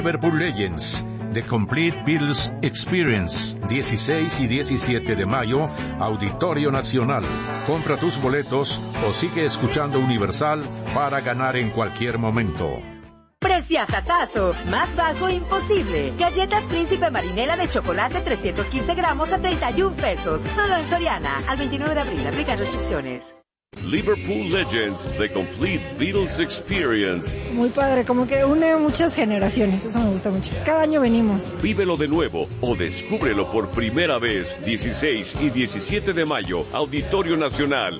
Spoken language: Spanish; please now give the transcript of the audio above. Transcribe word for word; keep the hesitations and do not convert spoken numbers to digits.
Liverpool Legends, The Complete Beatles Experience, dieciséis y diecisiete de mayo, Auditorio Nacional. Compra tus boletos o sigue escuchando Universal para ganar en cualquier momento. Preciazatazo, más bajo imposible. Galletas Príncipe Marinela de chocolate trescientos quince gramos a treinta y un pesos. Solo en Soriana, al veintinueve de abril. Aplican restricciones. Liverpool Legends, The Complete Beatles Experience. Muy padre, como que une muchas generaciones, eso me gusta mucho. Cada año venimos. Vívelo de nuevo o descúbrelo por primera vez, dieciséis y diecisiete de mayo, Auditorio Nacional.